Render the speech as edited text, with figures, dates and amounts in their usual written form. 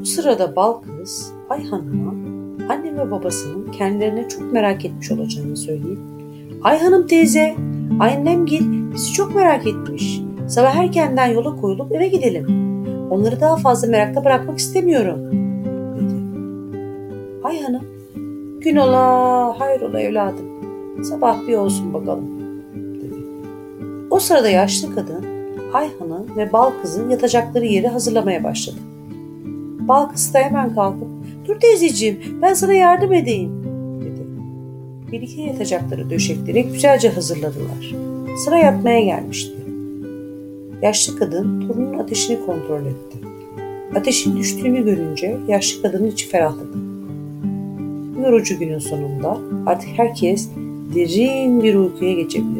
sırada bal kız Ayhan'a anne ve babasının kendilerine çok merak etmiş olacağını söyleyip "Ayhanım teyze, annemgil bizi çok merak etmiş. Sabah erkenden yola koyulup eve gidelim. Onları daha fazla merakta bırakmak istemiyorum," dedi. Ayhan'ım "Gün ola, hayrola evladım. Sabah bir olsun bakalım," dedi. O sırada yaşlı kadın Ayhan'ın ve bal kızın yatacakları yeri hazırlamaya başladı. Bal kız da hemen kalkıp "Dur teyzeciğim, ben sana yardım edeyim," dedi. Birlikte yatacakları döşekleri güzelce hazırladılar. Sıra yatmaya gelmişti. Yaşlı kadın torunun ateşini kontrol etti. Ateşin düştüğünü görünce yaşlı kadının içi ferahladı. Yorucu günün sonunda artık herkes derin bir uykuya geçebilirdi.